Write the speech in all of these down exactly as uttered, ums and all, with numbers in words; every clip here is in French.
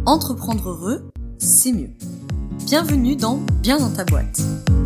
Entreprendre heureux, c'est mieux. Bienvenue dans Bien dans ta boîte.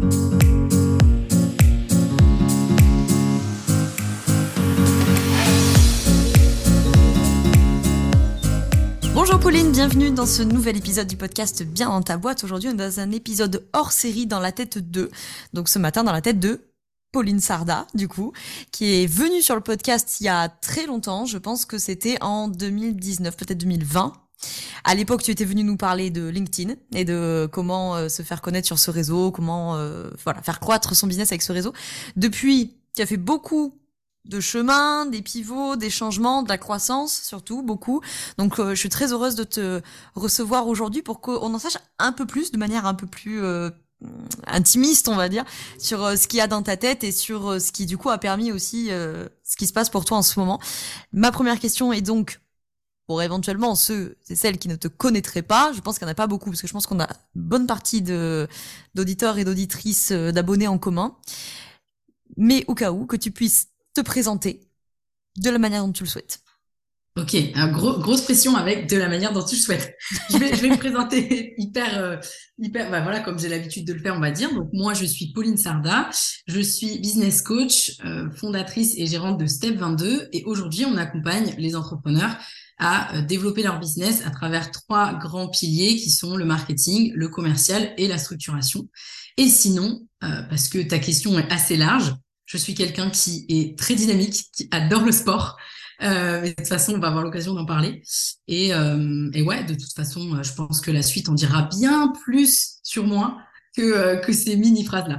Bonjour Pauline, bienvenue dans ce nouvel épisode du podcast Bien dans ta boîte. Aujourd'hui, on est dans un épisode hors série dans la tête deux. Donc ce matin, dans la tête de Pauline Sarda, du coup, qui est venue sur le podcast il y a très longtemps. Je pense que c'était en deux mille dix-neuf, peut-être deux mille vingt. À l'époque, tu étais venue nous parler de LinkedIn et de comment euh, se faire connaître sur ce réseau, comment euh, voilà faire croître son business avec ce réseau. Depuis, tu as fait beaucoup de chemins, des pivots, des changements, de la croissance, surtout beaucoup. Donc, euh, je suis très heureuse de te recevoir aujourd'hui pour qu'on en sache un peu plus, de manière un peu plus euh, intimiste, on va dire, sur euh, ce qu'il y a dans ta tête et sur euh, ce qui, du coup, a permis aussi euh, ce qui se passe pour toi en ce moment. Ma première question est donc, pour éventuellement ceux et celles qui ne te connaîtraient pas, je pense qu'il n'y en a pas beaucoup, parce que je pense qu'on a une bonne partie de, d'auditeurs et d'auditrices, euh, d'abonnés en commun. Mais au cas où, que tu puisses te présenter de la manière dont tu le souhaites. Ok, un gros, grosse pression avec de la manière dont tu le souhaites. Je vais, je vais me présenter hyper, euh, hyper, bah voilà, comme j'ai l'habitude de le faire, on va dire. Donc moi, je suis Pauline Sarda, je suis business coach, euh, fondatrice et gérante de Step vingt-deux, et aujourd'hui, on accompagne les entrepreneurs à euh, développer leur business à travers trois grands piliers qui sont le marketing, le commercial et la structuration. Et sinon, euh, parce que ta question est assez large, je suis quelqu'un qui est très dynamique, qui adore le sport. Euh, mais de toute façon, on va avoir l'occasion d'en parler. Et, euh, et ouais, de toute façon, je pense que la suite en dira bien plus sur moi que, euh, que ces mini-phrases-là.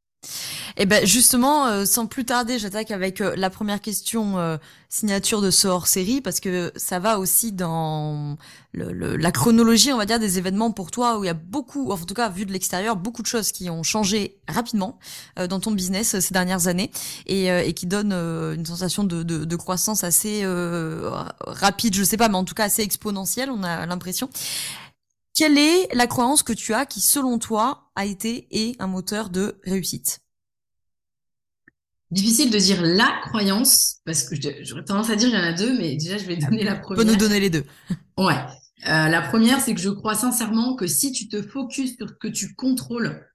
Et ben justement, euh, sans plus tarder, j'attaque avec euh, la première question euh, signature de ce hors-série, parce que ça va aussi dans le, le, la chronologie, on va dire, des événements pour toi, où il y a beaucoup, en tout cas vu de l'extérieur, beaucoup de choses qui ont changé rapidement euh, dans ton business euh, ces dernières années, et, euh, et qui donnent euh, une sensation de, de, de croissance assez euh, rapide, je sais pas, mais en tout cas assez exponentielle, on a l'impression. Quelle est la croyance que tu as qui, selon toi, a été et un moteur de réussite ? Difficile de dire la croyance, parce que j'aurais tendance à dire il y en a deux, mais déjà, je vais donner la Tu peux première. nous donner les deux. Ouais. Euh, la première, c'est que je crois sincèrement que si tu te focuses sur ce que tu contrôles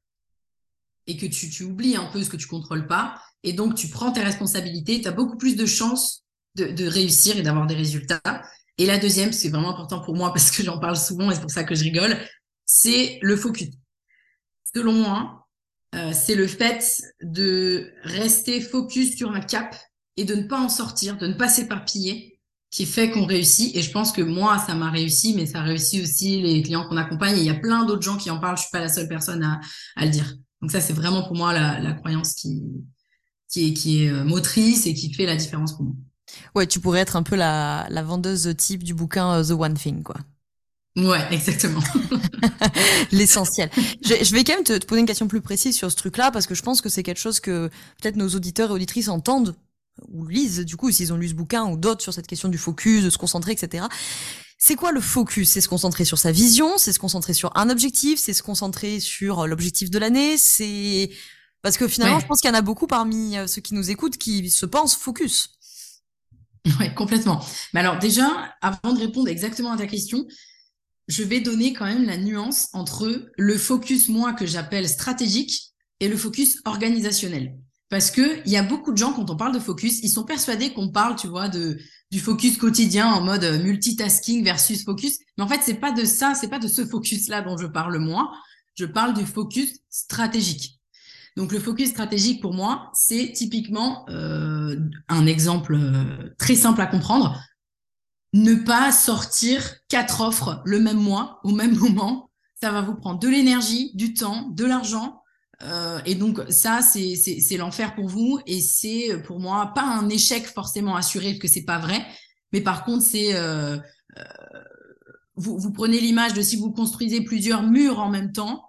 et que tu, tu oublies un peu ce que tu contrôles pas, et donc tu prends tes responsabilités, tu as beaucoup plus de chances de, de réussir et d'avoir des résultats. Et la deuxième, c'est vraiment important pour moi parce que j'en parle souvent et c'est pour ça que je rigole, c'est le focus. Selon moi, euh, c'est le fait de rester focus sur un cap et de ne pas en sortir, de ne pas s'éparpiller, qui fait qu'on réussit. Et je pense que moi, ça m'a réussi, mais ça réussit aussi les clients qu'on accompagne. Et il y a plein d'autres gens qui en parlent. Je suis pas la seule personne à, à le dire. Donc ça, c'est vraiment pour moi la, la croyance qui, qui est, qui est motrice et qui fait la différence pour moi. Ouais, tu pourrais être un peu la, la vendeuse type du bouquin uh, The One Thing, quoi. Ouais, exactement. L'essentiel. Je, je vais quand même te, te poser une question plus précise sur ce truc-là, parce que je pense que c'est quelque chose que peut-être nos auditeurs et auditrices entendent ou lisent, du coup, s'ils ont lu ce bouquin ou d'autres sur cette question du focus, de se concentrer, et cetera. C'est quoi le focus ? C'est se concentrer sur sa vision, c'est se concentrer sur un objectif, c'est se concentrer sur l'objectif de l'année, c'est... Parce que finalement, Ouais. je pense qu'il y en a beaucoup parmi ceux qui nous écoutent qui se pensent focus. Ouais, complètement. Mais alors déjà, avant de répondre exactement à ta question, je vais donner quand même la nuance entre le focus, moi, que j'appelle stratégique, et le focus organisationnel. Parce que il y a beaucoup de gens, quand on parle de focus, ils sont persuadés qu'on parle, tu vois, de, du focus quotidien en mode multitasking versus focus. Mais en fait, c'est pas de ça, c'est pas de ce focus-là dont je parle moi. Je parle du focus stratégique. Donc, le focus stratégique, pour moi, c'est typiquement euh, un exemple euh, très simple à comprendre. Ne pas sortir quatre offres le même mois, au même moment. Ça va vous prendre de l'énergie, du temps, de l'argent. Euh, et donc, ça, c'est, c'est, c'est l'enfer pour vous. Et c'est, pour moi, pas un échec forcément assuré, parce que c'est pas vrai. Mais par contre, c'est... Euh, euh, vous, vous prenez l'image de si vous construisez plusieurs murs en même temps,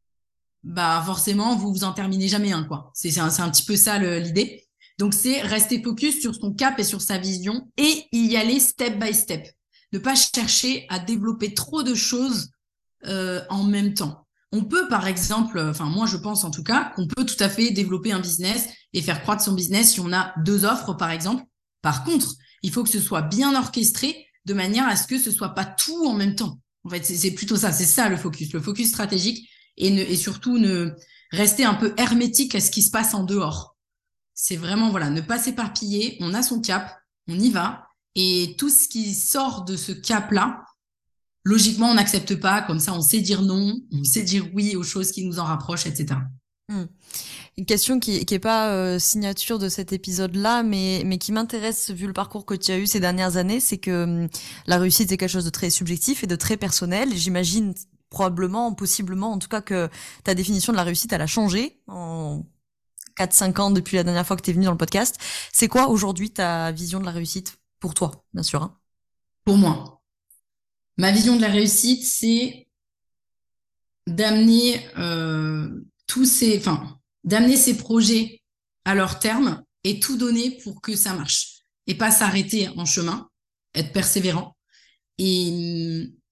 bah forcément, vous vous en terminez jamais un, quoi. C'est, c'est, un, c'est un petit peu ça le, l'idée. Donc, c'est rester focus sur son cap et sur sa vision et y aller step by step. Ne pas chercher à développer trop de choses euh, en même temps. On peut, par exemple, enfin moi je pense en tout cas, qu'on peut tout à fait développer un business et faire croître son business si on a deux offres, par exemple. Par contre, il faut que ce soit bien orchestré de manière à ce que ce soit pas tout en même temps. En fait, c'est, c'est plutôt ça. C'est ça le focus, le focus stratégique et, ne, et surtout ne rester un peu hermétique à ce qui se passe en dehors. C'est vraiment, voilà, ne pas s'éparpiller. On a son cap, on y va. Et tout ce qui sort de ce cap-là, logiquement, on n'accepte pas. Comme ça, on sait dire non, on sait dire oui aux choses qui nous en rapprochent, et cetera. Hmm. Une question qui qui est pas euh, signature de cet épisode-là, mais mais qui m'intéresse vu le parcours que tu as eu ces dernières années, c'est que hum, la réussite est quelque chose de très subjectif et de très personnel. J'imagine probablement, possiblement, en tout cas que ta définition de la réussite, elle a changé en quatre cinq ans depuis la dernière fois que tu es venu dans le podcast. C'est quoi aujourd'hui ta vision de la réussite pour toi, bien sûr, hein? Pour moi, ma vision de la réussite, c'est d'amener euh, tous ces, enfin, d'amener ces projets à leur terme et tout donner pour que ça marche et pas s'arrêter en chemin, être persévérant et hum,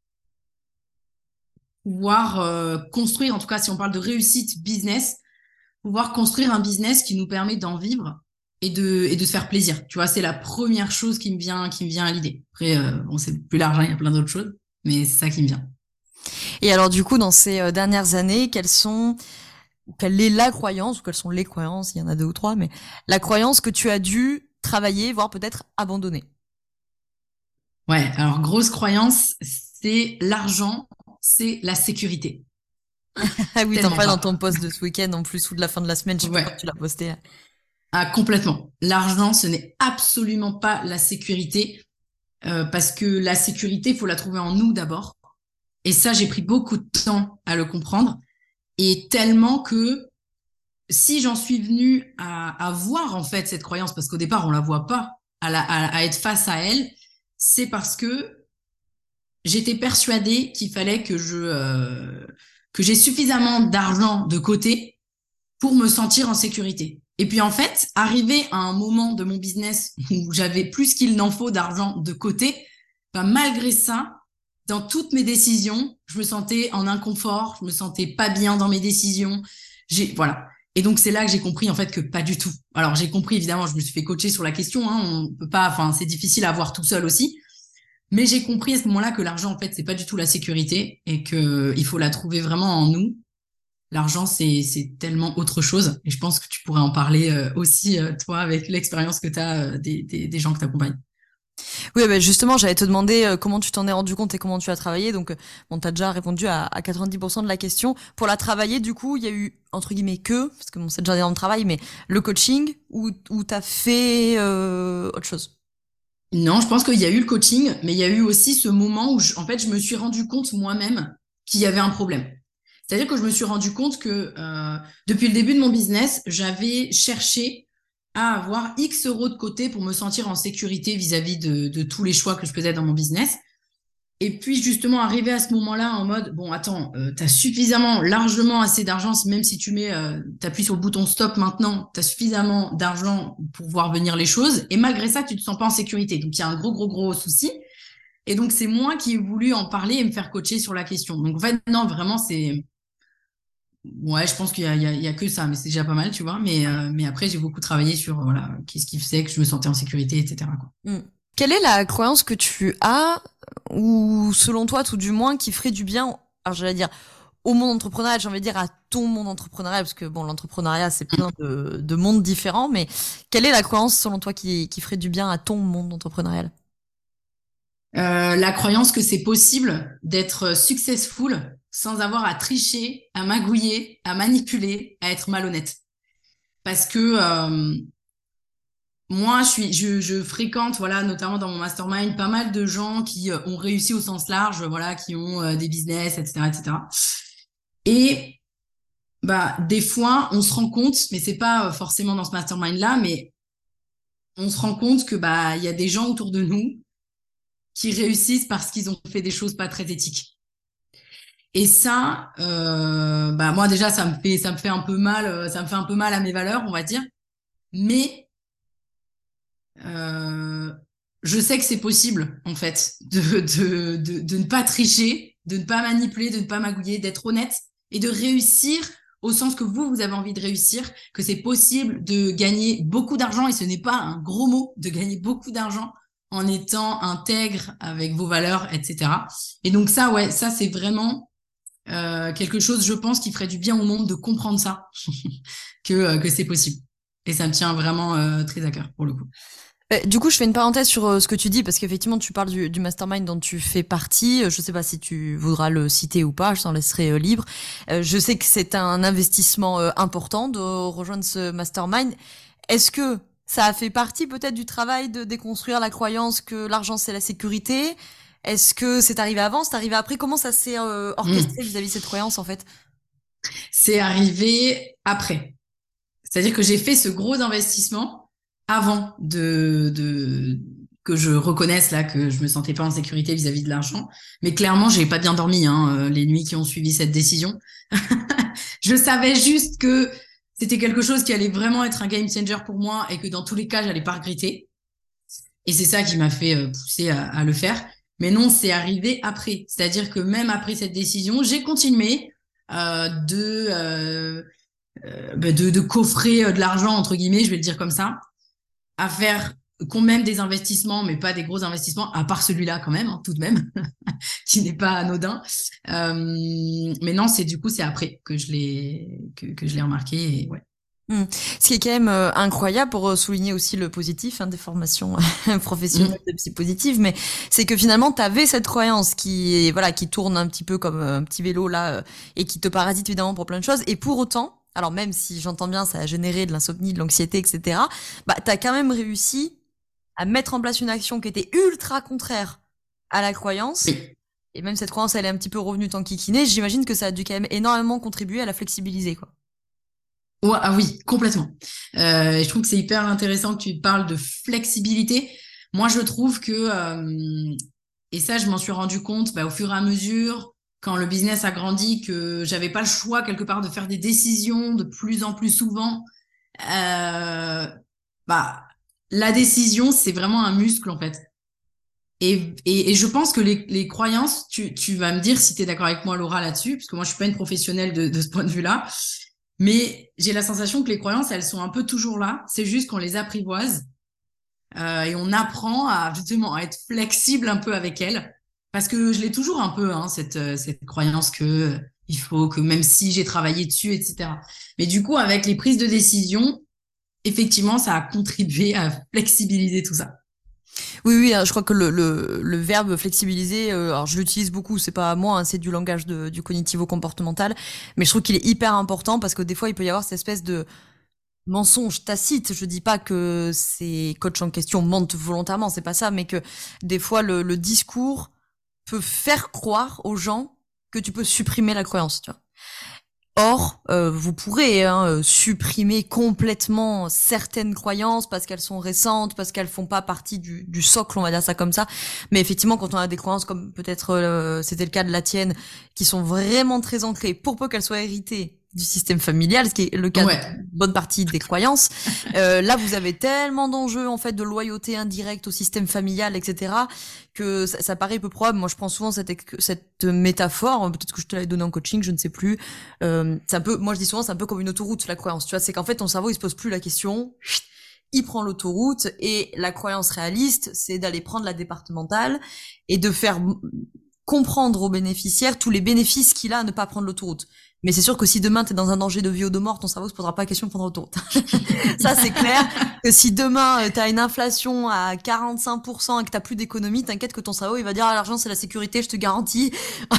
pouvoir euh, construire, en tout cas si on parle de réussite business, pouvoir construire un business qui nous permet d'en vivre et de, et de se faire plaisir. Tu vois, c'est la première chose qui me vient, qui me vient à l'idée. Après, euh, bon, c'est plus large, hein, il y a plein d'autres choses, mais c'est ça qui me vient. Et alors du coup, dans ces euh, dernières années, quelles sont quelle est la croyance, ou quelles sont les croyances, il y en a deux ou trois, mais la croyance que tu as dû travailler, voire peut-être abandonner. Ouais, alors grosse croyance, c'est l'argent, c'est la sécurité. Ah oui, t'en Tellement parles dans ton pas. post de ce week-end, en plus, ou de la fin de la semaine, je sais plus quand Ouais, tu l'as posté. ah, complètement. L'argent, ce n'est absolument pas la sécurité, euh, parce que la sécurité, il faut la trouver en nous d'abord. Et ça, j'ai pris beaucoup de temps à le comprendre. Et tellement que si j'en suis venue à, à voir en fait cette croyance, parce qu'au départ, on la voit pas, à, la, à, à être face à elle, c'est parce que j'étais persuadée qu'il fallait que je euh, que j'ai suffisamment d'argent de côté pour me sentir en sécurité. Et puis en fait, arrivé à un moment de mon business où j'avais plus qu'il n'en faut d'argent de côté, bah, malgré ça, dans toutes mes décisions, je me sentais en inconfort, je me sentais pas bien dans mes décisions. J'ai voilà. Et donc c'est là que j'ai compris en fait que pas du tout. Alors j'ai compris évidemment, je me suis fait coacher sur la question. Hein, on peut pas, enfin c'est difficile à voir tout seul aussi. Mais j'ai compris à ce moment-là que l'argent en fait c'est pas du tout la sécurité et que il faut la trouver vraiment en nous. L'argent, c'est, c'est tellement autre chose. Et je pense que tu pourrais en parler euh, aussi, euh, toi, avec l'expérience que tu as euh, des, des, des gens que tu accompagnes. Oui, ben justement, j'allais te demander euh, comment tu t'en es rendu compte et comment tu as travaillé. Donc, euh, bon, t'as déjà répondu à, à quatre-vingt-dix pour cent de la question. Pour la travailler, du coup, il y a eu, entre guillemets, que, parce que bon, c'est déjà un énorme travail, mais le coaching, ou, ou t'as fait euh, autre chose? Non, je pense qu'il y a eu le coaching, mais il y a eu aussi ce moment où, je, en fait, je me suis rendu compte moi-même qu'il y avait un problème. C'est-à-dire que je me suis rendu compte que euh, depuis le début de mon business, j'avais cherché à avoir X euros de côté pour me sentir en sécurité vis-à-vis de, de tous les choix que je faisais dans mon business. Et puis justement arriver à ce moment-là en mode bon attends euh, t'as suffisamment largement assez d'argent si même si tu mets euh, t'appuies sur le bouton stop maintenant t'as suffisamment d'argent pour voir venir les choses et malgré ça tu te sens pas en sécurité donc il y a un gros gros gros souci et donc c'est moi qui ai voulu en parler et me faire coacher sur la question donc en fait non vraiment c'est ouais je pense qu'il y a, il y a, il y a que ça mais c'est déjà pas mal tu vois mais euh, mais après j'ai beaucoup travaillé sur voilà qu'est-ce qui faisait que je me sentais en sécurité etc quoi. Hmm. Quelle est la croyance que tu as, ou selon toi, tout du moins, qui ferait du bien, alors j'allais dire, au monde entrepreneurial, j'ai envie de dire à ton monde entrepreneurial, parce que bon, l'entrepreneuriat, c'est plein de, de mondes différents, mais quelle est la croyance, selon toi, qui, qui ferait du bien à ton monde entrepreneurial? Euh, la croyance que c'est possible d'être successful sans avoir à tricher, à magouiller, à manipuler, à être malhonnête. Parce que euh, moi, je suis, je, je fréquente, voilà, notamment dans mon mastermind, pas mal de gens qui euh, ont réussi au sens large, voilà, qui ont euh, des business, et cetera, et cetera. Et bah, des fois, on se rend compte, mais c'est pas euh, forcément dans ce mastermind-là, mais on se rend compte que bah, il y a des gens autour de nous qui réussissent parce qu'ils ont fait des choses pas très éthiques. Et ça, euh, bah moi déjà, ça me fait, ça me fait un peu mal, euh, ça me fait un peu mal à mes valeurs, on va dire. Mais euh, je sais que c'est possible, en fait, de, de, de, de ne pas tricher, de ne pas manipuler, de ne pas magouiller, d'être honnête et de réussir au sens que vous, vous avez envie de réussir, que c'est possible de gagner beaucoup d'argent, et ce n'est pas un gros mot, de gagner beaucoup d'argent en étant intègre avec vos valeurs, et cetera. Et donc ça, ouais, ça c'est vraiment euh, quelque chose, je pense, qui ferait du bien au monde de comprendre ça, que, euh, que c'est possible. Et ça me tient vraiment euh, très à cœur pour le coup. Euh, Du coup, je fais une parenthèse sur euh, ce que tu dis parce qu'effectivement, tu parles du, du mastermind dont tu fais partie. Euh, Je sais pas si tu voudras le citer ou pas, je t'en laisserai euh, libre. Euh, je sais que c'est un investissement euh, important de rejoindre ce mastermind. Est-ce que ça a fait partie peut-être du travail de déconstruire la croyance que l'argent c'est la sécurité? Est-ce que c'est arrivé avant, c'est arrivé après? Comment ça s'est euh, Mmh. orchestré vis-à-vis de cette croyance en fait? C'est arrivé après. C'est-à-dire que j'ai fait ce gros investissement avant de, de que je reconnaisse là que je me sentais pas en sécurité vis-à-vis de l'argent. Mais clairement, j'ai pas bien dormi hein, euh, les nuits qui ont suivi cette décision. Je savais juste que c'était quelque chose qui allait vraiment être un game changer pour moi et que dans tous les cas, j'allais pas regretter. Et c'est ça qui m'a fait euh, pousser à, à le faire. Mais non, c'est arrivé après. C'est-à-dire que même après cette décision, j'ai continué euh, de euh, euh, bah, de, de coffrer euh, de l'argent, entre guillemets, je vais le dire comme ça, à faire qu'on même des investissements, mais pas des gros investissements, à part celui-là quand même, hein, tout de même, qui n'est pas anodin. Euh, mais non, c'est du coup, c'est après que je l'ai que, que je l'ai remarqué. Et ouais. Hmm. Ce qui est quand même euh, incroyable pour euh, souligner aussi le positif hein, des formations professionnelles Mmh. de psy positive, mais c'est que finalement tu avais cette croyance qui est voilà qui tourne un petit peu comme euh, un petit vélo là euh, et qui te parasite évidemment pour plein de choses et pour autant, alors même si j'entends bien ça a généré de l'insomnie, de l'anxiété, et cetera. Bah t'as quand même réussi à mettre en place une action qui était ultra contraire à la croyance Oui. et même cette croyance elle est un petit peu revenue t'enquiquiner. J'imagine que ça a dû quand même énormément contribuer à la flexibiliser quoi. Ouais, ah oui, complètement. Euh, et je trouve que c'est hyper intéressant que tu parles de flexibilité. Moi, je trouve que, euh, et ça, je m'en suis rendu compte bah, au fur et à mesure, quand le business a grandi, que j'avais pas le choix quelque part de faire des décisions de plus en plus souvent. Euh, bah, la décision, c'est vraiment un muscle en fait. Et, et, et je pense que les, les croyances, tu, tu vas me dire si tu es d'accord avec moi, Laura, là-dessus, parce que moi, je suis pas une professionnelle de, de ce point de vue-là. Mais j'ai la sensation que les croyances, elles sont un peu toujours là. C'est juste qu'on les apprivoise euh, et on apprend à justement à être flexible un peu avec elles. Parce que je l'ai toujours un peu, hein, cette, euh, cette croyance que euh, il faut que même si j'ai travaillé dessus, et cetera. Mais du coup, avec les prises de décision, effectivement, ça a contribué à flexibiliser tout ça. Oui, oui, hein, je crois que le, le, le verbe flexibiliser, euh, alors je l'utilise beaucoup, c'est pas à moi, hein, c'est du langage de, du cognitivo-comportemental, mais je trouve qu'il est hyper important parce que des fois il peut y avoir cette espèce de mensonge tacite. Je dis pas que ces coachs en question mentent volontairement, c'est pas ça, mais que des fois le, le discours peut faire croire aux gens que tu peux supprimer la croyance, tu vois. Or, euh, vous pourrez hein, euh, supprimer complètement certaines croyances parce qu'elles sont récentes, parce qu'elles font pas partie du, du socle, on va dire ça comme ça. Mais effectivement, quand on a des croyances comme peut-être euh, c'était le cas de la tienne, qui sont vraiment très ancrées, pour peu qu'elles soient héritées du système familial, ce qui est le cas de Ouais, bonne partie des croyances, euh, là vous avez tellement d'enjeux en fait de loyauté indirecte au système familial, et cetera que ça, ça paraît peu probable. Moi, je prends souvent cette, cette métaphore, peut-être que je te l'avais donné en coaching, je ne sais plus. Euh, c'est un peu, moi je dis souvent, c'est un peu comme une autoroute, la croyance. Tu vois, c'est qu'en fait, ton cerveau, il se pose plus la question, il prend l'autoroute, et la croyance réaliste, c'est d'aller prendre la départementale et de faire comprendre aux bénéficiaires tous les bénéfices qu'il a à ne pas prendre l'autoroute. Mais c'est sûr que si demain t'es dans un danger de vie ou de mort, ton cerveau se posera pas la question de prendre l'autoroute. Ça, c'est clair que si demain euh, t'as une inflation à quarante-cinq pour cent et que t'as plus d'économie, t'inquiète que ton cerveau il va dire ah, l'argent c'est la sécurité, je te garantis.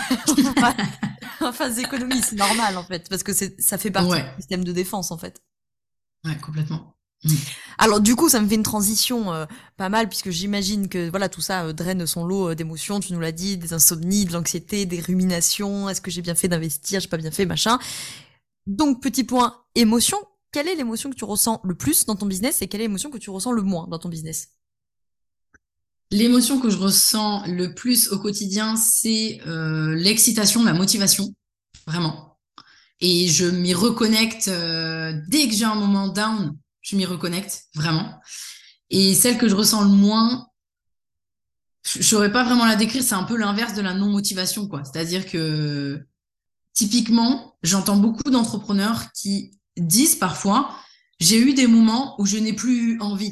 En phase d'économie, c'est normal en fait, parce que c'est ça fait partie du ouais, système de défense en fait. ouais, complètement. Mm. Alors du coup, ça me fait une transition euh, pas mal puisque j'imagine que voilà tout ça euh, draine son lot euh, d'émotions. Tu nous l'as dit, des insomnies, de l'anxiété, des ruminations. Est-ce que j'ai bien fait d'investir, j'ai pas bien fait, machin. Donc petit point émotion. Quelle est l'émotion que tu ressens le plus dans ton business et quelle est l'émotion que tu ressens le moins dans ton business? L'émotion que je ressens le plus au quotidien, c'est euh, l'excitation, la motivation, vraiment. Et je m'y reconnecte euh, dès que j'ai un moment down, je m'y reconnecte vraiment. Et celle que je ressens le moins, je ne saurais pas vraiment la décrire, c'est un peu l'inverse de la non-motivation, quoi. C'est-à-dire que typiquement, j'entends beaucoup d'entrepreneurs qui disent parfois, j'ai eu des moments où je n'ai plus envie.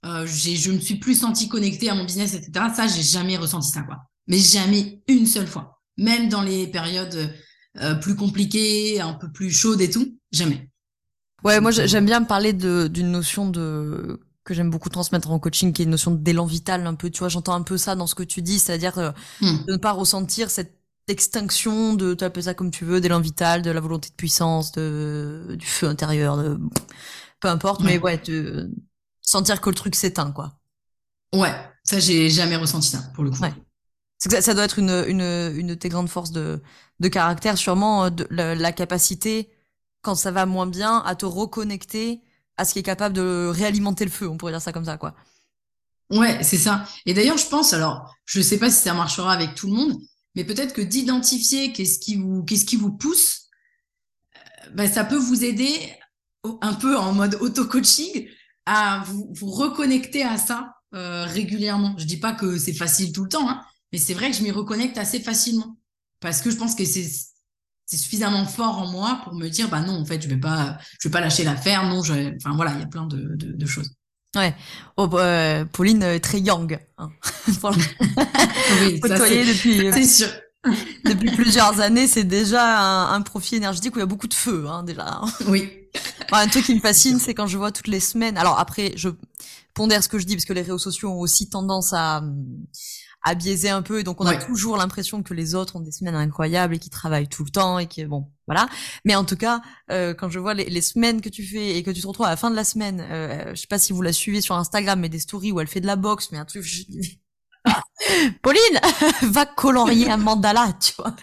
euh, j'ai, je me suis plus sentie connectée à mon business, et cetera. Ça, j'ai jamais ressenti ça, quoi. Mais jamais une seule fois. Même dans les périodes euh, plus compliquées, un peu plus chaudes et tout, jamais. Ouais, moi Donc, euh, j'aime bien me parler de d'une notion de que j'aime beaucoup transmettre en coaching, qui est une notion d'élan vital un peu. Tu vois, j'entends un peu ça dans ce que tu dis, c'est-à-dire euh, hmm, de ne pas ressentir cette extinction de, tu appelles ça comme tu veux, d'élan vital, de la volonté de puissance, de du feu intérieur, de peu importe, mais ouais, ouais, de sentir que le truc s'éteint, quoi. ouais. Ça, j'ai jamais ressenti ça, pour le coup. Ouais. C'est que ça, ça doit être une une une de tes grandes forces de de caractère, sûrement euh, de, la, la capacité quand ça va moins bien à te reconnecter à ce qui est capable de réalimenter le feu, on pourrait dire ça comme ça, quoi. Ouais, c'est ça. Et d'ailleurs, je pense, alors, je sais pas si ça marchera avec tout le monde, mais peut-être que d'identifier qu'est-ce qui vous, qu'est-ce qui vous pousse, ben, ça peut vous aider au- un peu en mode auto-coaching à vous, vous reconnecter à ça euh, régulièrement. Je dis pas que c'est facile tout le temps, hein, mais c'est vrai que je m'y reconnecte assez facilement parce que je pense que c'est c'est suffisamment fort en moi pour me dire bah non en fait je vais pas je vais pas lâcher l'affaire non je enfin voilà il y a plein de, de, de choses. Ouais. Oh, bah, euh, Pauline, euh, très young, hein. Pour la Oui, ça c'est côtoyer depuis c'est sûr. depuis plusieurs années, c'est déjà un, un profil énergétique où il y a beaucoup de feu, hein, déjà. Oui, Bon, un truc qui me c'est sûr. fascine, c'est quand je vois toutes les semaines. Alors après, je pondère ce que je dis parce que les réseaux sociaux ont aussi tendance à à biaiser un peu, et donc on a Ouais. toujours l'impression que les autres ont des semaines incroyables et qui travaillent tout le temps et qui bon voilà. Mais en tout cas, euh, quand je vois les, les semaines que tu fais et que tu te retrouves à la fin de la semaine, euh, je sais pas si vous la suivez sur Instagram, mais des stories où elle fait de la boxe, mais un truc. Je... Pauline, va colorier un mandala, tu vois.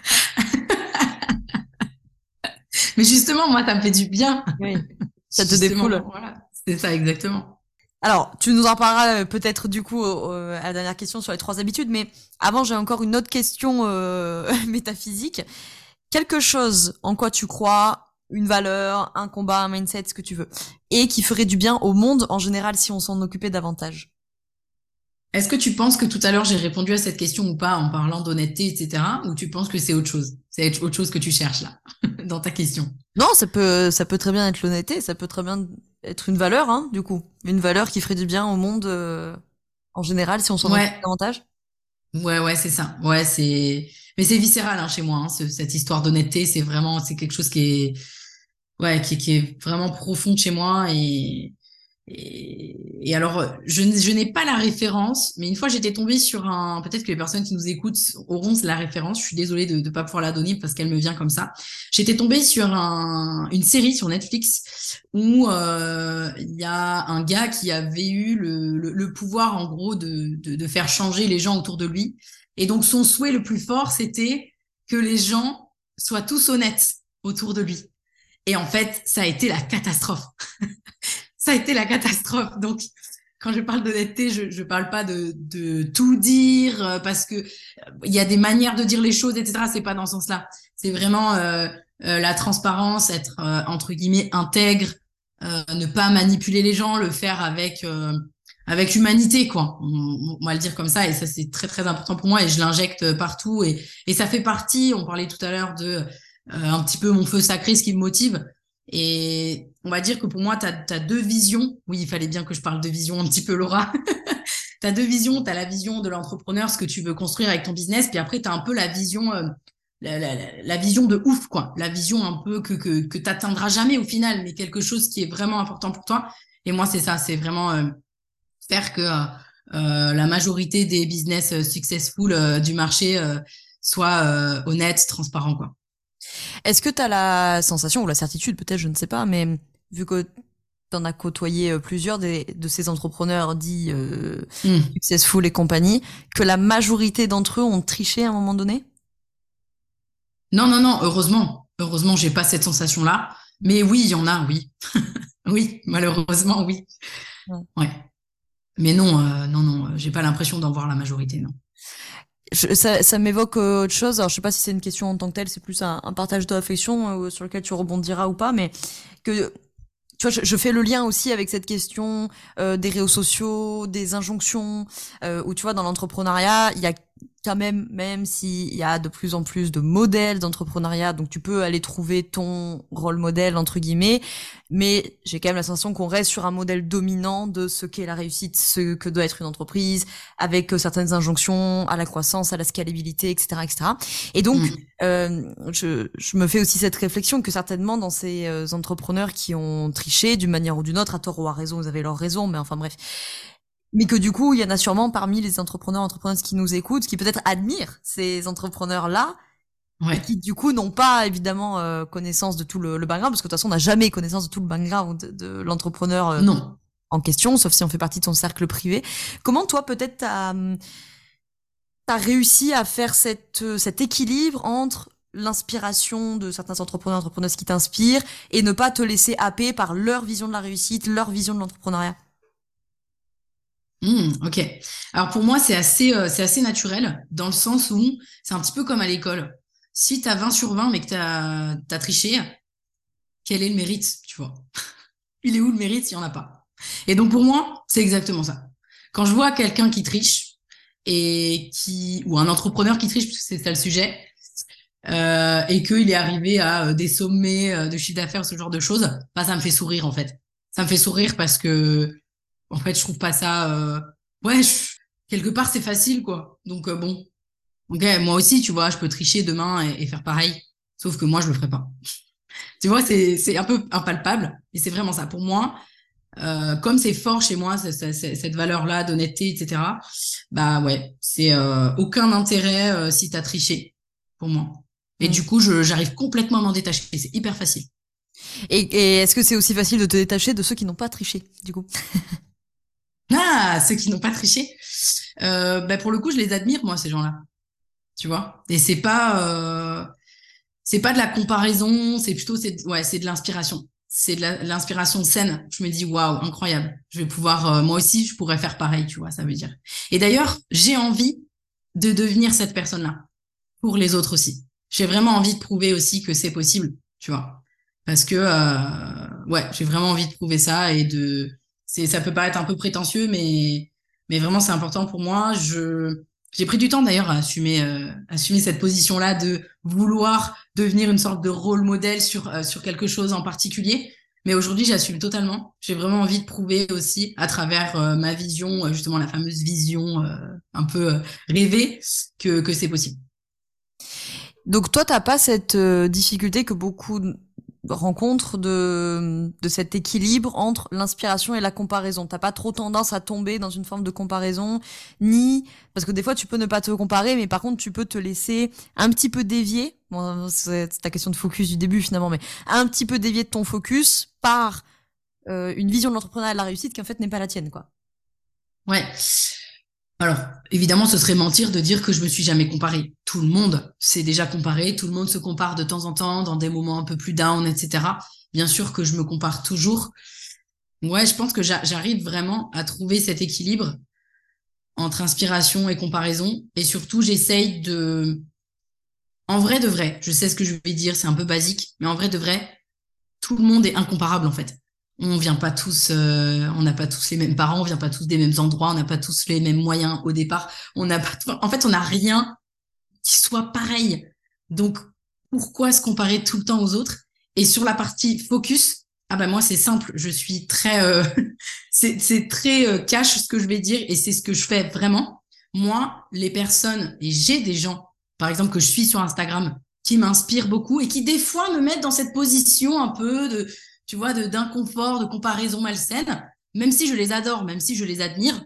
Mais justement, moi, ça me fait du bien. Oui. Ça te défoule. Justement, voilà. C'est ça, exactement. Alors, tu nous en parleras euh, peut-être du coup euh, à la dernière question sur les trois habitudes, mais avant j'ai encore une autre question euh, métaphysique. Quelque chose en quoi tu crois, une valeur, un combat, un mindset, ce que tu veux, et qui ferait du bien au monde en général si on s'en occupait davantage. Est-ce que tu penses que tout à l'heure, j'ai répondu à cette question ou pas en parlant d'honnêteté, et cetera. Ou tu penses que c'est autre chose? C'est autre chose que tu cherches là, dans ta question. Non, ça peut, ça peut très bien être l'honnêteté, ça peut très bien être une valeur, hein, du coup, une valeur qui ferait du bien au monde euh, en général si on s'en occupait Ouais, davantage. ouais, ouais, c'est ça. Ouais, c'est, mais c'est viscéral hein, chez moi. Hein, ce- cette histoire d'honnêteté, c'est vraiment, c'est quelque chose qui est, ouais, qui, qui est vraiment profond chez moi et Et, et alors, je, n- je n'ai pas la référence, mais une fois j'étais tombée sur un, peut-être que les personnes qui nous écoutent auront la référence. Je suis désolée de ne pas pouvoir la donner parce qu'elle me vient comme ça. J'étais tombée sur un, une série sur Netflix où euh, il y a un gars qui avait eu le, le, le pouvoir en gros de, de, de faire changer les gens autour de lui. Et donc son souhait le plus fort, c'était que les gens soient tous honnêtes autour de lui. Et en fait, ça a été la catastrophe. Ça a été la catastrophe. Donc, quand je parle d'honnêteté, je ne parle pas de, de tout dire euh, parce que euh, il y a des manières de dire les choses, et cetera. C'est pas dans ce sens-là. C'est vraiment euh, euh, la transparence, être euh, entre guillemets intègre, euh, ne pas manipuler les gens, le faire avec euh, avec humanité, quoi. On, on va le dire comme ça, et ça c'est très très important pour moi et je l'injecte partout et et ça fait partie. On parlait tout à l'heure de euh, un petit peu mon feu sacré, ce qui me motive. Et on va dire que pour moi, tu as deux visions. Oui, il fallait bien que je parle de vision un petit peu, Laura. Tu as deux visions. Tu as la vision de l'entrepreneur, ce que tu veux construire avec ton business. Puis après, tu as un peu la vision, euh, la, la, la, la vision de ouf, quoi. La vision un peu que, que, que tu n'atteindras jamais au final, mais quelque chose qui est vraiment important pour toi. Et moi, c'est ça. C'est vraiment euh, faire que euh, euh, la majorité des business euh, successful euh, du marché euh, soient euh, honnêtes, transparents, quoi. Est-ce que tu as la sensation ou la certitude, peut-être, je ne sais pas, mais vu que t'en as côtoyé euh, plusieurs des, de ces entrepreneurs dits euh, Mm. successful et compagnie, que la majorité d'entre eux ont triché à un moment donné? Non, non, non, heureusement. Heureusement, j'ai pas cette sensation-là. Mais oui, il y en a, oui. Oui, malheureusement, oui. Ouais. Ouais. Mais non, euh, non, non, euh, j'ai pas l'impression d'en voir la majorité, non. Je, ça, ça m'évoque euh, autre chose. Alors, je sais pas si c'est une question en tant que telle, c'est plus un, un partage de réflexion euh, sur lequel tu rebondiras ou pas, mais que tu vois, je, je fais le lien aussi avec cette question euh, des réseaux sociaux, des injonctions, euh, où tu vois, dans l'entrepreneuriat, il y a quand même, même s'il y a de plus en plus de modèles d'entrepreneuriat, donc tu peux aller trouver ton rôle modèle, entre guillemets, mais j'ai quand même la sensation qu'on reste sur un modèle dominant de ce qu'est la réussite, ce que doit être une entreprise, avec euh, certaines injonctions à la croissance, à la scalabilité, et cetera, et cetera. Et donc, Mm. euh, je, je me fais aussi cette réflexion que certainement dans ces euh, entrepreneurs qui ont triché d'une manière ou d'une autre, à tort ou à raison, vous avez leur raison, mais enfin bref, mais que du coup, il y en a sûrement parmi les entrepreneurs, entrepreneuses qui nous écoutent, qui peut-être admirent ces entrepreneurs-là, et Ouais. qui du coup n'ont pas évidemment euh, connaissance de tout le, le background, parce que de toute façon, on n'a jamais connaissance de tout le background de, de l'entrepreneur euh, Non. en question, sauf si on fait partie de son cercle privé. Comment toi, peut-être, t'as, t'as réussi à faire cette, euh, cet équilibre entre l'inspiration de certains entrepreneurs, entrepreneuses qui t'inspirent, et ne pas te laisser happer par leur vision de la réussite, leur vision de l'entrepreneuriat? Hmm, ok. Alors pour moi, c'est assez, euh, c'est assez naturel dans le sens où c'est un petit peu comme à l'école. Si tu as vingt sur vingt mais que tu as triché, quel est le mérite, tu vois? Il est où le mérite s'il n'y en a pas? Et donc pour moi, c'est exactement ça. Quand je vois quelqu'un qui triche et qui, ou un entrepreneur qui triche, parce que c'est ça le sujet, euh, et qu'il est arrivé à euh, des sommets euh, de chiffre d'affaires, ce genre de choses, bah, ça me fait sourire en fait. Ça me fait sourire parce que en fait, je trouve pas ça. Euh... Ouais, je- quelque part, c'est facile, quoi. Donc, euh, bon. Ok, moi aussi, tu vois, je peux tricher demain et, et faire pareil. Sauf que moi, je le ferai pas. Tu vois, c'est, c'est un peu impalpable. Et c'est vraiment ça. Pour moi, euh, comme c'est fort chez moi, c'est- c'est- c'est- cette valeur-là d'honnêteté, et cetera, bah ouais, c'est euh, aucun intérêt euh, si t'as triché, pour moi. Et Mm. du coup, je, j'arrive complètement à m'en détacher. C'est hyper facile. Et, et est-ce que c'est aussi facile de te détacher de ceux qui n'ont pas triché, du coup? Ah, ceux qui n'ont pas triché. Euh, bah pour le coup, je les admire, moi, ces gens-là. Tu vois. Et c'est pas euh, c'est pas de la comparaison, c'est plutôt c'est ouais, c'est de l'inspiration. C'est de la- l'inspiration saine. Je me dis waouh, incroyable. Je vais pouvoir euh, moi aussi, je pourrais faire pareil, tu vois, ça veut dire. Et d'ailleurs, j'ai envie de devenir cette personne-là pour les autres aussi. J'ai vraiment envie de prouver aussi que c'est possible, tu vois. Parce que euh, ouais, j'ai vraiment envie de prouver ça et de c'est ça peut paraître un peu prétentieux mais mais vraiment c'est important pour moi. Je j'ai pris du temps d'ailleurs à assumer euh, assumer cette position-là de vouloir devenir une sorte de rôle modèle sur euh, sur quelque chose en particulier. Mais aujourd'hui, j'assume totalement. J'ai vraiment envie de prouver aussi à travers euh, ma vision, euh, justement la fameuse vision euh, un peu euh, rêvée, que que c'est possible. Donc toi, t'as pas cette euh, difficulté que beaucoup n- rencontrent de, de cet équilibre entre l'inspiration et la comparaison. T'as pas trop tendance à tomber dans une forme de comparaison, ni parce que des fois tu peux ne pas te comparer, mais par contre tu peux te laisser un petit peu dévier. Bon, c'est c'est ta question de focus du début finalement, mais un petit peu dévier de ton focus par euh, une vision de l'entrepreneuriat et de la réussite qui en fait n'est pas la tienne, quoi. Ouais. Alors, évidemment, ce serait mentir de dire que je me suis jamais comparée. Tout le monde s'est déjà comparé, tout le monde se compare de temps en temps dans des moments un peu plus down, et cetera. Bien sûr que je me compare toujours. Ouais, je pense que j'a- j'arrive vraiment à trouver cet équilibre entre inspiration et comparaison. Et surtout, j'essaye de, en vrai de vrai, je sais ce que je vais dire, c'est un peu basique, mais en vrai de vrai, tout le monde est incomparable en fait. On vient pas tous, euh, on n'a pas tous les mêmes parents, on vient pas tous des mêmes endroits, on n'a pas tous les mêmes moyens au départ. On n'a pas, en fait, on n'a rien qui soit pareil. Donc, pourquoi se comparer tout le temps aux autres? Et sur la partie focus, ah ben moi c'est simple, je suis très, euh, c'est c'est très euh, cash ce que je vais dire et c'est ce que je fais vraiment. Moi, les personnes et j'ai des gens, par exemple que je suis sur Instagram, qui m'inspirent beaucoup et qui des fois me mettent dans cette position un peu de, tu vois, de d'inconfort, de comparaison malsaine. Même si je les adore, même si je les admire,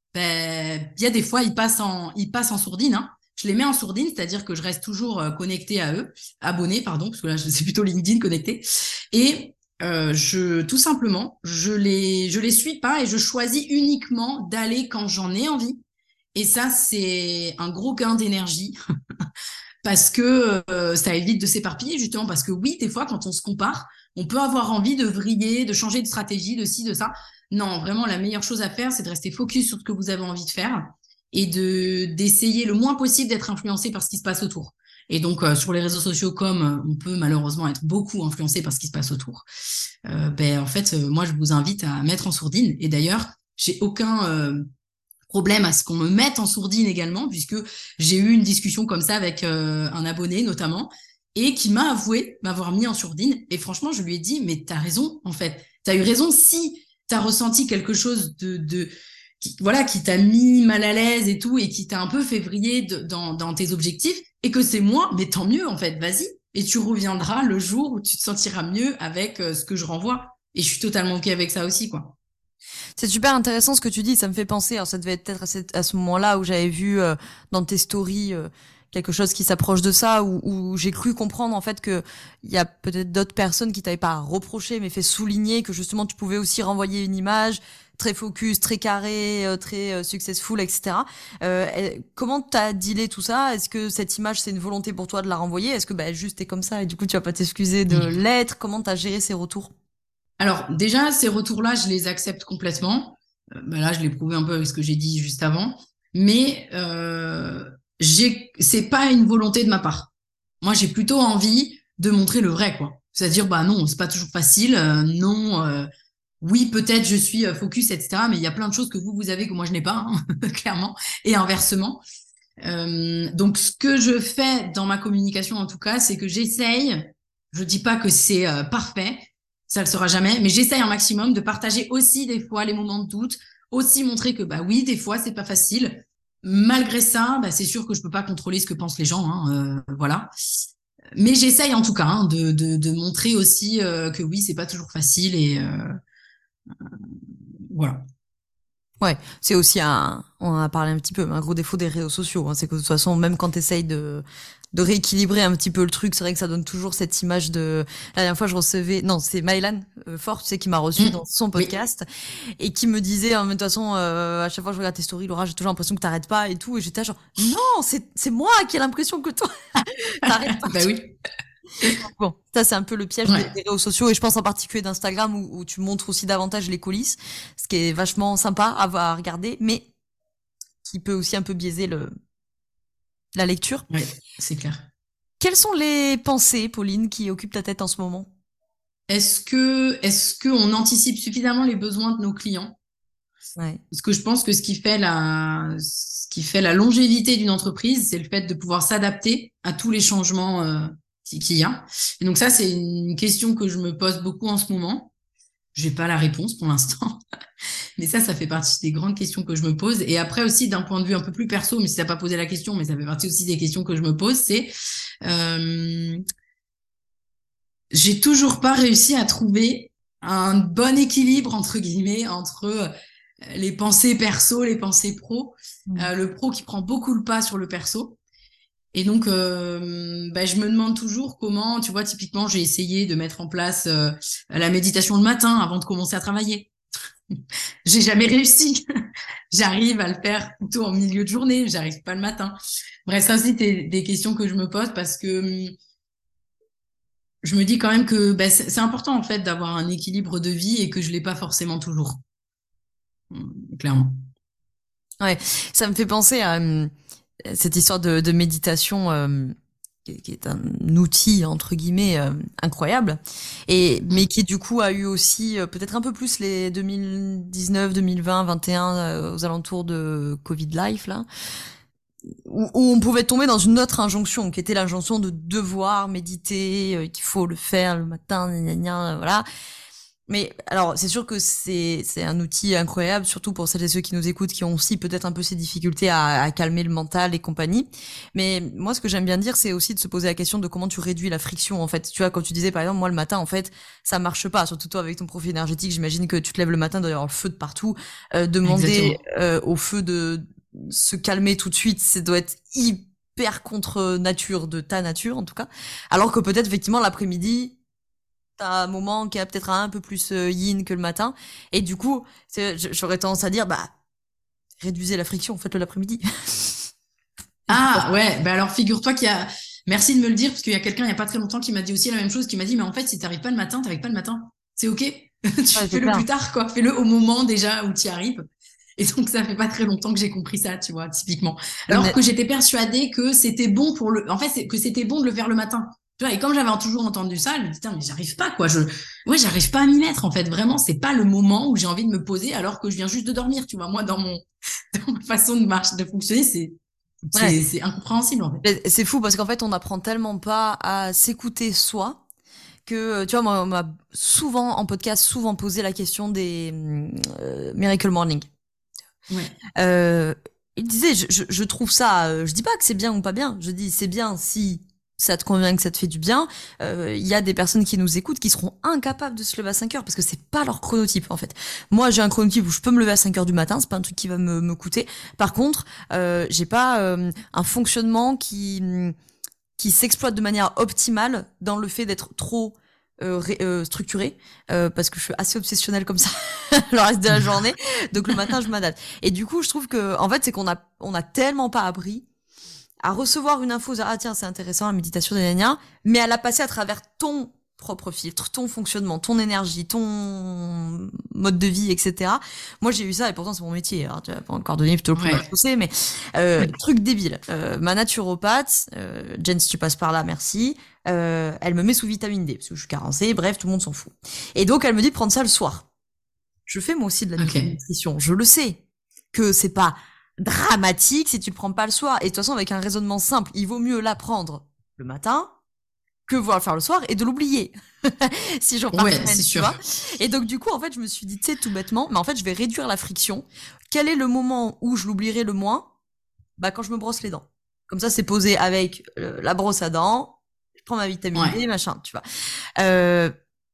ben, il y a des fois, ils passent en, ils passent en sourdine, hein. Je les mets en sourdine, c'est-à-dire que je reste toujours euh, connecté à eux, abonné, pardon, parce que là, c'est plutôt LinkedIn connecté. Et euh, je, tout simplement, je les, je les suis pas et je choisis uniquement d'aller quand j'en ai envie. Et ça, c'est un gros gain d'énergie parce que euh, ça évite de s'éparpiller, justement, parce que oui, des fois, quand on se compare, on peut avoir envie de vriller, de changer de stratégie, de ci, de ça. Non, vraiment, la meilleure chose à faire, c'est de rester focus sur ce que vous avez envie de faire et de d'essayer le moins possible d'être influencé par ce qui se passe autour. Et donc, euh, sur les réseaux sociaux, comme euh, on peut malheureusement être beaucoup influencé par ce qui se passe autour, euh, ben, en fait, euh, moi, je vous invite à mettre en sourdine. Et d'ailleurs, j'ai aucun... euh, problème à ce qu'on me mette en sourdine également, puisque j'ai eu une discussion comme ça avec euh, un abonné notamment, et qui m'a avoué m'avoir mis en sourdine. Et franchement, je lui ai dit, mais t'as raison, en fait. T'as eu raison si t'as ressenti quelque chose de... de qui, voilà, qui t'a mis mal à l'aise et tout, et qui t'a un peu fait vriller de, dans, dans tes objectifs, et que c'est moi, mais tant mieux, en fait, vas-y. Et tu reviendras le jour où tu te sentiras mieux avec euh, ce que je renvoie. Et je suis totalement OK avec ça aussi, quoi. C'est super intéressant ce que tu dis, ça me fait penser, alors ça devait être peut-être à, cette- à ce moment-là où j'avais vu euh, dans tes stories euh, quelque chose qui s'approche de ça, où, où j'ai cru comprendre en fait que il y a peut-être d'autres personnes qui t'avaient pas reproché, mais fait souligner que justement tu pouvais aussi renvoyer une image très focus, très carré, euh, très euh, successful, et cetera. Euh, euh, comment t'as dealé tout ça? Est-ce que cette image c'est une volonté pour toi de la renvoyer? Est-ce que bah, juste t'es comme ça et du coup tu vas pas t'excuser de l'être? Comment t'as géré ces retours? Alors, déjà, ces retours-là, je les accepte complètement. Euh, bah là, je l'ai prouvé un peu avec ce que j'ai dit juste avant. Mais euh, j'ai, c'est pas une volonté de ma part. Moi, j'ai plutôt envie de montrer le vrai, quoi. C'est-à-dire, bah non, c'est pas toujours facile. euh, non, euh, oui, peut-être je suis euh, focus, et cetera. Mais il y a plein de choses que vous, vous avez que moi, je n'ai pas, hein, clairement. Et inversement. Euh, donc, ce que je fais dans ma communication, en tout cas, c'est que j'essaye, je dis pas que c'est euh, parfait, ça le sera jamais, mais j'essaye un maximum de partager aussi des fois les moments de doute, aussi montrer que bah oui, des fois c'est pas facile. Malgré ça, bah, c'est sûr que je peux pas contrôler ce que pensent les gens, hein, euh, voilà. Mais j'essaye en tout cas hein, de, de, de montrer aussi euh, que oui, c'est pas toujours facile et euh, voilà. Ouais, c'est aussi un, on en a parlé un petit peu, mais un gros défaut des réseaux sociaux, hein, c'est que de toute façon, même quand tu essayes de, de rééquilibrer un petit peu le truc, c'est vrai que ça donne toujours cette image de, la dernière fois je recevais, non, c'est Mylan euh, Fort, tu sais, qui m'a reçu Mmh. dans son Oui. podcast, et qui me disait, hein, de toute façon, euh, à chaque fois que je regarde tes stories, Laura, j'ai toujours l'impression que t'arrêtes pas et tout, et j'étais là genre, non, c'est, c'est moi qui ai l'impression que toi, t'arrêtes pas. Bah oui. Bon, ça c'est un peu le piège des, Ouais. des réseaux sociaux et je pense en particulier d'Instagram où, où tu montres aussi davantage les coulisses, ce qui est vachement sympa à, voir- à regarder, mais qui peut aussi un peu biaiser le, la lecture. Ouais, c'est clair. Quelles sont les pensées, Pauline, qui occupent ta tête en ce moment? Est-ce que est-ce que on anticipe suffisamment les besoins de nos clients? Ouais. Parce que je pense que ce qui fait la, ce qui fait la longévité d'une entreprise, c'est le fait de pouvoir s'adapter à tous les changements euh, qui- qu'il y a. Et donc ça, c'est une question que je me pose beaucoup en ce moment. J'ai pas la réponse pour l'instant, mais ça, ça fait partie des grandes questions que je me pose. Et après aussi, d'un point de vue un peu plus perso, mais si t'as pas posé la question, mais ça fait partie aussi des questions que je me pose, c'est euh, j'ai toujours pas réussi à trouver un bon équilibre entre guillemets entre euh, les pensées perso, les pensées pro, Mm. euh, le pro qui prend beaucoup le pas sur le perso. Et donc, euh, bah, je me demande toujours comment, tu vois, typiquement, j'ai essayé de mettre en place euh, la méditation le matin avant de commencer à travailler. J'ai jamais réussi. J'arrive à le faire plutôt en milieu de journée, j'arrive pas le matin. Bref, ça aussi, c'est des questions que je me pose parce que hum, je me dis quand même que bah, c'est c'est important en fait d'avoir un équilibre de vie et que je l'ai pas forcément toujours, Hum, clairement. Ouais, ça me fait penser à euh, cette histoire de, de méditation euh, qui qui est un outil entre guillemets euh, incroyable et mais Hum. qui du coup a eu aussi euh, peut-être un peu plus les deux mille dix-neuf, deux mille vingt, vingt et un euh, aux alentours de Covid Life là où, où on pouvait tomber dans une autre injonction qui était l'injonction de devoir méditer, euh, qu'il faut le faire le matin, gna gna gna, voilà. Mais alors, c'est sûr que c'est c'est un outil incroyable, surtout pour celles et ceux qui nous écoutent, qui ont aussi peut-être un peu ces difficultés à, à calmer le mental et compagnie. Mais moi, ce que j'aime bien dire, c'est aussi de se poser la question de comment tu réduis la friction. En fait, tu vois, quand tu disais par exemple, moi le matin, en fait, ça marche pas. Surtout toi avec ton profil énergétique, j'imagine que tu te lèves le matin, il doit y avoir le feu de partout. Euh, demander Exactement. euh, au feu de se calmer tout de suite, ça doit être hyper contre nature de ta nature en tout cas. Alors que peut-être effectivement l'après-midi t'as un moment qui a peut-être un peu plus euh, yin que le matin. Et du coup, c'est- j- j'aurais tendance à dire, bah, réduisez la friction, faites-le l'après-midi. Ah ouais, bah alors figure-toi qu'il y a. Merci de me le dire parce qu'il y a quelqu'un il y a pas très longtemps qui m'a dit aussi la même chose, qui m'a dit mais en fait si t'arrives pas le matin, t'arrives pas le matin, c'est ok, tu Ouais, c'est fais le clair. plus tard quoi, fais-le au moment déjà où tu y arrives. Et donc ça fait pas très longtemps que j'ai compris ça, tu vois, typiquement. Ouais, Alors mais que j'étais persuadée que c'était bon pour le, en fait c'est- que c'était bon de le faire le matin. Tu vois, et comme j'avais toujours entendu ça, je me dis putain mais j'arrive pas quoi, je, ouais j'arrive pas à m'y mettre en fait. Vraiment c'est pas le moment où j'ai envie de me poser alors que je viens juste de dormir, tu vois. Moi dans mon dans ma façon de marcher, de fonctionner, c'est, c'est, Ouais. c'est incompréhensible, en fait. Mais c'est fou parce qu'en fait, on n'apprend tellement pas à s'écouter soi que, tu vois, moi, on m'a souvent, en podcast, souvent posé la question des euh, Miracle Morning. Ouais. Euh, il disait, je, je, je trouve ça, euh, je dis pas que c'est bien ou pas bien, je dis c'est bien si ça te convient, que ça te fait du bien. Il euh, y a des personnes qui nous écoutent qui seront incapables de se lever à cinq heures parce que c'est pas leur chronotype en fait. Moi j'ai un chronotype où je peux me lever à cinq heures du matin, c'est pas un truc qui va me, me coûter. Par contre, euh, j'ai pas euh, un fonctionnement qui qui s'exploite de manière optimale dans le fait d'être trop euh, ré, euh, structuré euh, parce que je suis assez obsessionnelle comme ça le reste de la journée, donc le matin je m'adapte. Et du coup je trouve que en fait c'est qu'on a on a tellement pas appris à recevoir une info, dire, ah tiens c'est intéressant la méditation, gna, gna, gna, mais à la passer à travers ton propre filtre, ton fonctionnement, ton énergie, ton mode de vie, et cetera. Moi j'ai eu ça et pourtant c'est mon métier. Alors, tu vas pas encore donner plutôt le Ouais. chaussée, mais euh, truc débile. Euh, ma naturopathe, euh, Jen si tu passes par là, merci. Euh, elle me met sous vitamine D parce que je suis carencée. Bref, tout le monde s'en fout. Et donc elle me dit de prendre ça le soir. Je fais moi aussi de la Ok. nutrition. Je le sais que c'est pas dramatique si tu le prends pas le soir. Et de toute façon avec un raisonnement simple, il vaut mieux l'apprendre le matin que voir le faire le soir et de l'oublier. Si j'en parle, Ouais, semaine, c'est tu sûr. vois. Et donc, du coup, en fait, je me suis dit, tu sais, tout bêtement, mais en fait, je vais réduire la friction. Quel est le moment où je l'oublierai le moins? Bah, quand je me brosse les dents. Comme ça, c'est posé avec euh, la brosse à dents. Je prends ma vitamine Ouais. D, machin, tu vois. Euh,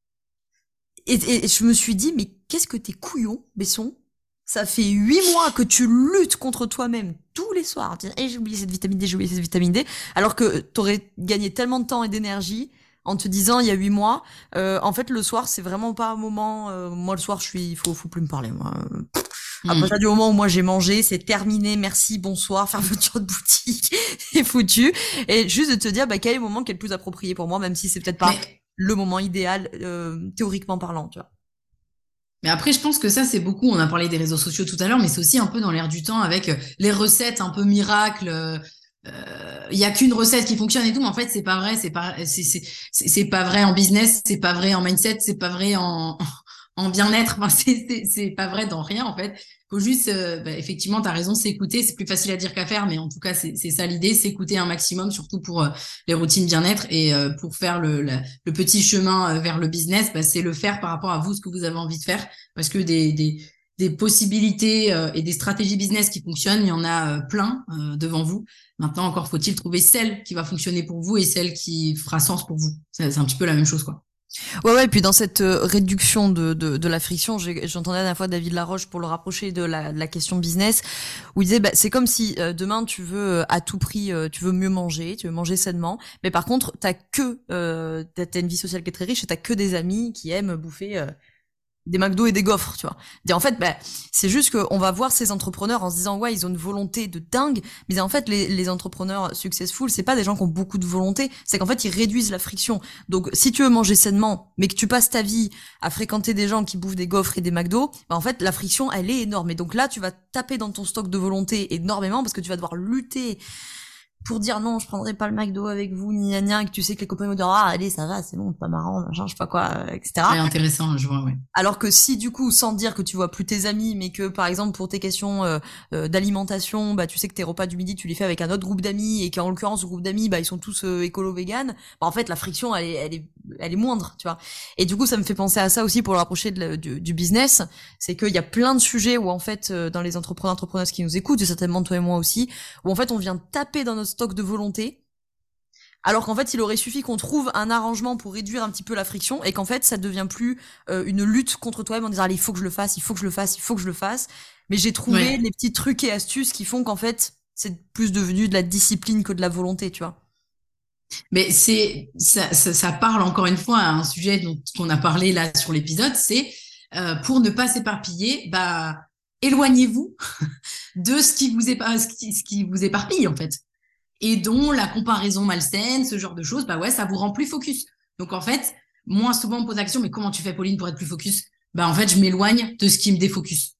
et, et, et je me suis dit, mais qu'est-ce que t'es couillon, Besson? Ça fait huit mois que tu luttes contre toi-même tous les soirs. Tu dis, eh, j'ai oublié cette vitamine D, j'ai oublié cette vitamine D. Alors que t'aurais gagné tellement de temps et d'énergie en te disant, il y a huit mois, euh, en fait, le soir, c'est vraiment pas un moment, euh, moi, le soir, je suis, faut, faut plus me parler, moi. À Mm. partir du moment où moi j'ai mangé, c'est terminé, merci, bonsoir, fermeture de boutique, c'est foutu. Et juste de te dire, bah, quel est le moment qui est le plus approprié pour moi, même si c'est peut-être pas Mais le moment idéal, euh, théoriquement parlant, tu vois. Mais après, je pense que ça, c'est beaucoup. On a parlé des réseaux sociaux tout à l'heure, mais c'est aussi un peu dans l'air du temps avec euh, les recettes un peu miracles. euh, euh, Il y a qu'une recette qui fonctionne et tout, mais en fait, c'est pas vrai. C'est pas, c'est, c'est, c'est c'est pas vrai en business, c'est pas vrai en mindset, c'est pas vrai en, en bien-être. Enfin, c'est, c'est, c'est pas vrai dans rien, en fait. Faut juste, euh, bah, effectivement, t'as raison, s'écouter. C'est plus facile à dire qu'à faire, mais en tout cas, c'est, c'est ça l'idée, s'écouter un maximum, surtout pour euh, les routines bien-être et euh, pour faire le, la- le petit chemin euh, vers le business, bah, c'est le faire par rapport à vous, ce que vous avez envie de faire, parce que des, des, des possibilités euh, et des stratégies business qui fonctionnent, il y en a euh, plein euh, devant vous. Maintenant, encore faut-il trouver celle qui va fonctionner pour vous et celle qui fera sens pour vous. C'est, c'est un petit peu la même chose, quoi. Ouais, ouais, et puis dans cette euh, réduction de, de, de la friction, j'ai- j'entendais la dernière fois David Laroche pour le rapprocher de la, de la question business, où il disait, bah, c'est comme si euh, demain tu veux euh, à tout prix, euh, tu veux mieux manger, tu veux manger sainement, mais par contre, t'as que, euh, t'as t'as une vie sociale qui est très riche et t'as que des amis qui aiment bouffer euh, des McDo et des gaufres, tu vois. Et en fait, bah, c'est juste qu'on va voir ces entrepreneurs en se disant, ouais, ils ont une volonté de dingue, mais en fait, les, les entrepreneurs successful, c'est pas des gens qui ont beaucoup de volonté, c'est qu'en fait, ils réduisent la friction. Donc, si tu veux manger sainement, mais que tu passes ta vie à fréquenter des gens qui bouffent des gaufres et des McDo, bah, en fait, la friction, elle est énorme. Et donc là, tu vas taper dans ton stock de volonté énormément parce que tu vas devoir lutter pour dire non, je prendrai pas le McDo avec vous, ni gna gna, et que tu sais que les copains vont dire, ah, allez, ça va, c'est bon, c'est pas marrant, machin, je sais pas quoi, euh, et cetera. Ouais, intéressant, je vois, ouais. Alors que si du coup, sans dire que tu vois plus tes amis, mais que par exemple pour tes questions euh, euh, d'alimentation, bah tu sais que tes repas du midi tu les fais avec un autre groupe d'amis et qu'en l'occurrence ce groupe d'amis bah ils sont tous euh, écolo vegan, bah en fait la friction elle est elle est elle est moindre, tu vois. Et du coup ça me fait penser à ça aussi pour le rapprocher de la- du, du business, c'est qu'il y a plein de sujets où en fait euh, dans les entrepreneurs entrepreneuses qui nous écoutent, et certainement toi et moi aussi, où en fait on vient taper dans notre stock de volonté. Alors qu'en fait, il aurait suffi qu'on trouve un arrangement pour réduire un petit peu la friction et qu'en fait, ça devient plus euh, une lutte contre toi-même en disant allez, il faut que je le fasse, il faut que je le fasse, il faut que je le fasse. Mais j'ai trouvé Ouais. les petits trucs et astuces qui font qu'en fait, c'est plus devenu de la discipline que de la volonté, tu vois. Mais c'est ça, ça, ça parle encore une fois à un sujet dont qu'on a parlé là sur l'épisode, c'est euh, pour ne pas s'éparpiller, bah éloignez-vous de ce qui vous épa- ce qui, ce qui vous éparpille en fait, et dont la comparaison malsaine, ce genre de choses, bah ouais, ça vous rend plus focus. Donc en fait, moi souvent on me pose la question, mais comment tu fais Pauline pour être plus focus? Bah en fait, je m'éloigne de ce qui me défocus.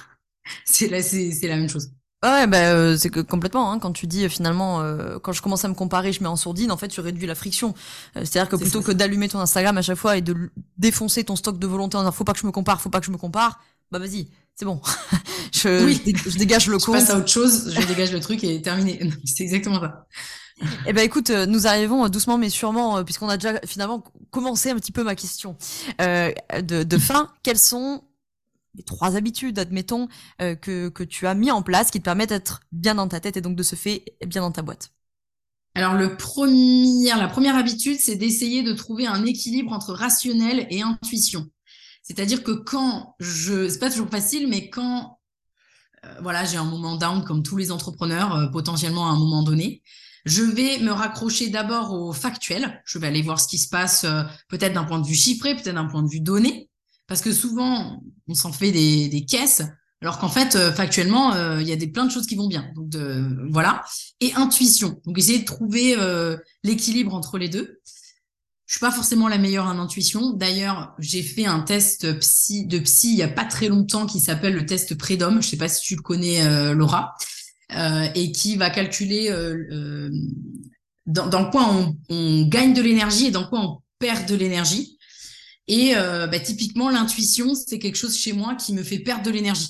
C'est là, c'est c'est la même chose. Ouais, bah, euh, c'est que complètement, hein, quand tu dis euh, finalement, euh, quand je commence à me comparer, je mets en sourdine, en fait, tu réduis la friction. Euh, c'est-à-dire que C'est plutôt ça. que d'allumer ton Instagram à chaque fois et de l- défoncer ton stock de volonté en disant faut pas que je me compare, faut pas que je me compare, bah vas-y, c'est bon. je, Oui. je, je dégage le Je compte. passe à autre chose, je dégage le truc et terminé. C'est exactement ça. Eh ben écoute, euh, nous arrivons doucement mais sûrement, euh, puisqu'on a déjà finalement commencé un petit peu ma question euh, de, de fin. Quelles sont les trois habitudes, admettons, euh, que, que tu as mis en place qui te permettent d'être bien dans ta tête et donc de ce fait bien dans ta boîte? Alors, le premier, la première habitude, c'est d'essayer de trouver un équilibre entre rationnel et intuition. C'est-à-dire que quand je, c'est pas toujours facile, mais quand, euh, voilà, j'ai un moment down comme tous les entrepreneurs, euh, potentiellement à un moment donné, je vais me raccrocher d'abord au factuel. Je vais aller voir ce qui se passe, euh, peut-être d'un point de vue chiffré, peut-être d'un point de vue donné, parce que souvent, on s'en fait des, des caisses, alors qu'en fait, euh, factuellement, euh, il y a des plein de choses qui vont bien. Donc, de, voilà. Et intuition. Donc, essayer de trouver euh, l'équilibre entre les deux. Je suis pas forcément la meilleure en intuition. D'ailleurs, j'ai fait un test psy, de psy il y a pas très longtemps qui s'appelle le test Prédom. Je sais pas si tu le connais, euh, Laura, euh, et qui va calculer euh, euh, dans, dans quoi on, on gagne de l'énergie et dans quoi on perd de l'énergie. Et euh, bah, typiquement, l'intuition, c'est quelque chose chez moi qui me fait perdre de l'énergie.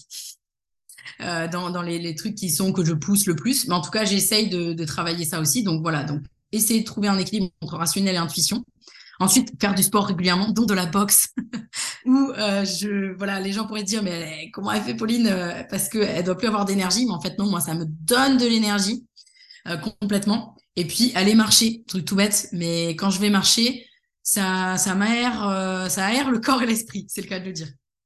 Euh, dans, dans les, les trucs qui sont que je pousse le plus. Mais en tout cas, j'essaye de, de travailler ça aussi. Donc voilà, donc essayer de trouver un équilibre entre rationnel et intuition. Ensuite, faire du sport régulièrement, dont de la boxe, où euh, je, voilà, les gens pourraient dire, mais comment elle fait, Pauline, euh, parce qu'elle doit plus avoir d'énergie. Mais en fait, non, moi, ça me donne de l'énergie euh, complètement. Et puis, aller marcher, truc tout bête. Mais quand je vais marcher, ça, ça m'aère, euh, ça aère le corps et l'esprit, c'est le cas de le dire.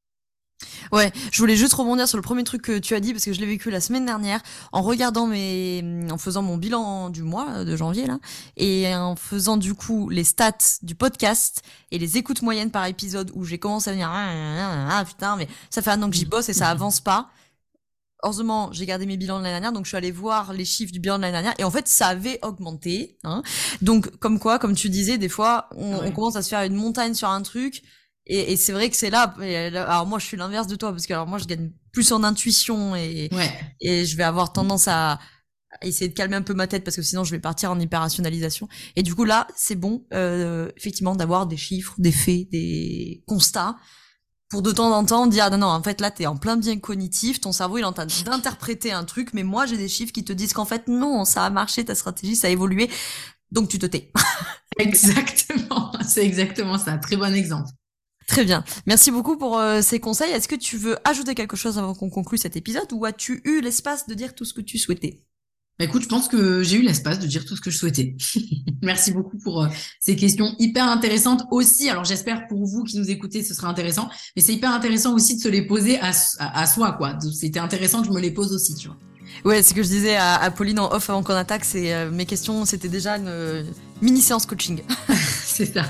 Ouais, je voulais juste rebondir sur le premier truc que tu as dit parce que je l'ai vécu la semaine dernière en regardant mes, en faisant mon bilan du mois de janvier là et en faisant du coup les stats du podcast et les écoutes moyennes par épisode où j'ai commencé à me dire ah, ah, ah putain mais ça fait un an que j'y bosse et ça avance pas. Heureusement, j'ai gardé mes bilans de l'année dernière, donc je suis allée voir les chiffres du bilan de l'année dernière, et en fait, ça avait augmenté. Hein. Donc, comme quoi, comme tu disais, des fois, on, Ouais. on commence à se faire une montagne sur un truc, et, et c'est vrai que c'est là. Et là- alors moi, je suis l'inverse de toi, parce que alors moi, je gagne plus en intuition, et, Ouais. et je vais avoir tendance à, à essayer de calmer un peu ma tête, parce que sinon, je vais partir en hyper-rationalisation. Et du coup, là, c'est bon, euh, effectivement, d'avoir des chiffres, des faits, des constats, pour de temps en temps dire, ah, non, non, en fait, là, t'es en plein biais cognitif, ton cerveau, il est en train d'interpréter un truc, mais moi, j'ai des chiffres qui te disent qu'en fait, non, ça a marché, ta stratégie, ça a évolué, donc tu te tais. Exactement. C'est exactement ça. Très bon exemple. Très bien. Merci beaucoup pour euh, ces conseils. Est-ce que tu veux ajouter quelque chose avant qu'on conclue cet épisode, ou as-tu eu l'espace de dire tout ce que tu souhaitais? Bah, écoute, je pense que j'ai eu l'espace de dire tout ce que je souhaitais. Merci beaucoup pour euh, ces questions hyper intéressantes aussi. Alors j'espère pour vous qui nous écoutez, ce sera intéressant, mais c'est hyper intéressant aussi de se les poser à, à, à soi, quoi. Donc, c'était intéressant que je me les pose aussi, tu vois. Ouais, c'est ce que je disais à, à Pauline en off avant qu'on attaque, c'est euh, mes questions, c'était déjà une euh, mini séance coaching. C'est ça.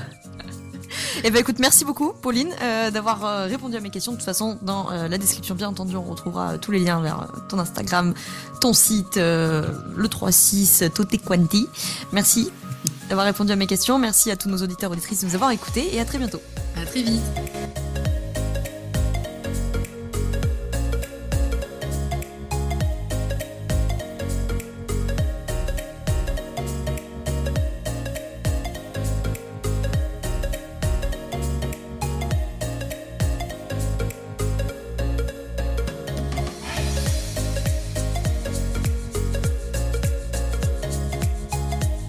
Eh ben écoute, merci beaucoup Pauline euh, d'avoir euh, répondu à mes questions. De toute façon, dans euh, la description, bien entendu, on retrouvera euh, tous les liens vers euh, ton Instagram, ton site, euh, le trente-six, Tote Quanti. Merci d'avoir répondu à mes questions. Merci à tous nos auditeurs et auditrices de nous avoir écoutés et à très bientôt. À très vite.